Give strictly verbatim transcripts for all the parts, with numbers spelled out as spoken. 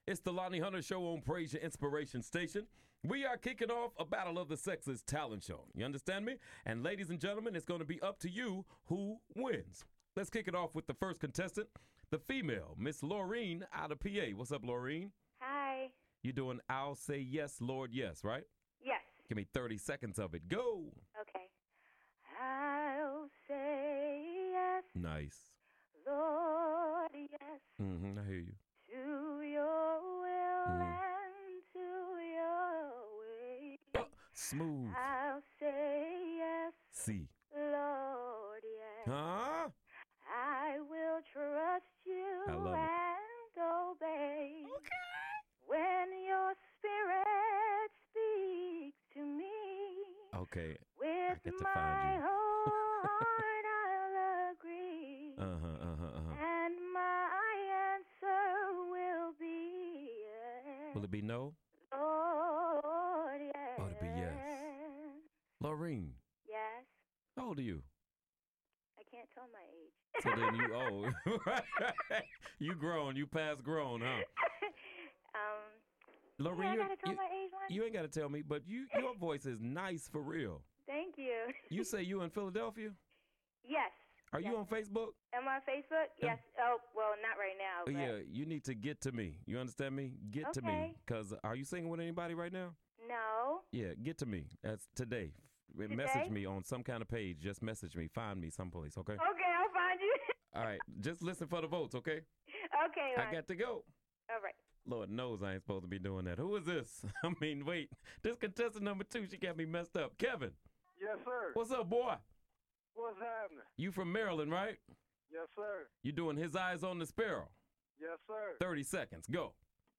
It's the Lonnie Hunter Show on Praise Your Inspiration Station. We are kicking off a Battle of the Sexes talent show. You understand me? And ladies and gentlemen, it's going to be up to you who wins. Let's kick it off with the first contestant, the female, Miss Laureen out of P A. What's up, Laureen? Hi. You doing I'll Say Yes, Lord, Yes, right? Yes. Give me thirty seconds of it. Go. Okay. I'll say yes, Nice. Lord, yes, Mm-hmm, I hear you. to your will Mhm. and to your way. Uh, smooth. I'll say yes, C. Lord, yes. Huh? I will trust you I love it. and obey. Okay. When your spirit speaks to me, Okay. with get to my find you. whole heart I'll agree. Uh-huh, uh-huh, uh-huh. And my answer will be yes. Will it be no? Lord, yes. Oh, it'll be yes. Laureen, Yes. how old are you? I can't tell my age. So then you old. Right. You grown. You past grown, huh? um, Laureen, yeah, I you, gotta tell you, my age, Lonnie? you ain't got to tell me, but you your voice is nice for real. Thank you. You say you in Philadelphia? Yes. Are you Yes. on Facebook? Am I on Facebook? Yes. Oh, well, not right now. But Yeah, you need to get to me. You understand me? Get to me. Okay. Because are you singing with anybody right now? No. Yeah, get to me. That's today. Today? Message me on some kind of page. Just message me. Find me someplace, okay? Okay, I'll find you. All right. Just listen for the votes, okay? Okay, I Lonnie. got to go. All right. Lord knows I ain't supposed to be doing that. Who is this? I mean, wait. This contestant number two, she got me messed up. Kevin, Yes, sir. what's up, boy? What's happening? You from Maryland, right? Yes, sir. You doing His Eyes on the Sparrow. Yes, sir. thirty seconds. Go.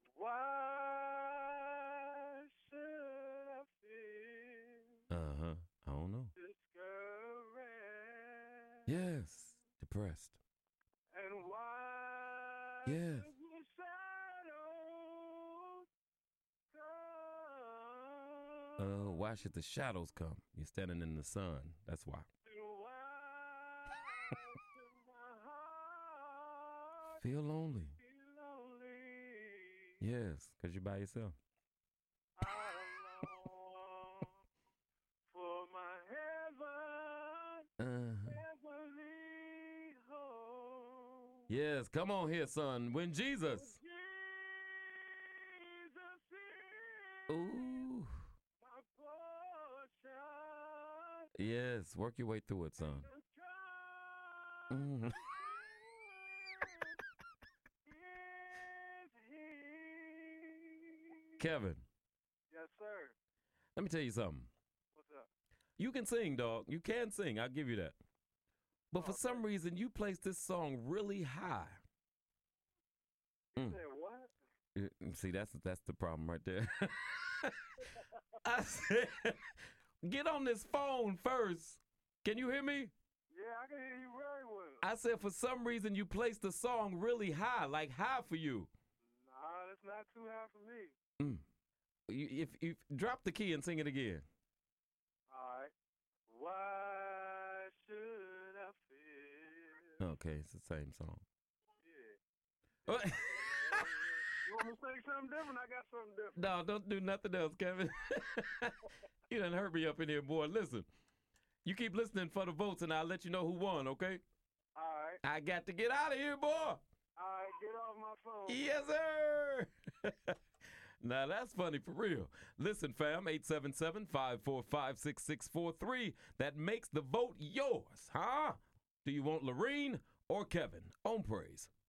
Why should I feel Uh-huh. I don't know. discouraged? Yes. Depressed. And why Yes. should the shadows come? Uh, why should the shadows come? You're standing in the sun. That's why. And why should my heart Feel lonely. be lonely? Yes, because you're by yourself. I long for my heaven, Uh-huh. heavenly home. Yes, come on here, son. When Jesus. Jesus is Ooh. my portion. Yes, work your way through it, son. The Mhm. God is He. Kevin, Yes, sir. let me tell you something. What's up? You can sing, dog. You can sing. I'll give you that. But for Oh, some thanks. reason, you placed this song really high. You Mm. said what? Uh, See, that's that's the problem right there. I said, get on this phone first. Can you hear me? Yeah, I can hear you very well. I said, for some reason, you placed the song really high, like high for you. Nah, that's not too high for me. Mm. You if you drop the key and sing it again. All right. Why should I feel? Okay, it's the same song. Yeah. You want me to say something different? I got something different. No, don't do nothing else, Kevin. You done hurt me up in here, boy. Listen, you keep listening for the votes, and I'll let you know who won, okay? All right. I got to get out of here, boy. All right, get off my phone. Yes, sir. Now, that's funny for real. Listen, fam, eight seven seven, five four five, six six four three. That makes the vote yours, huh? Do you want Laureen or Kevin on Praise?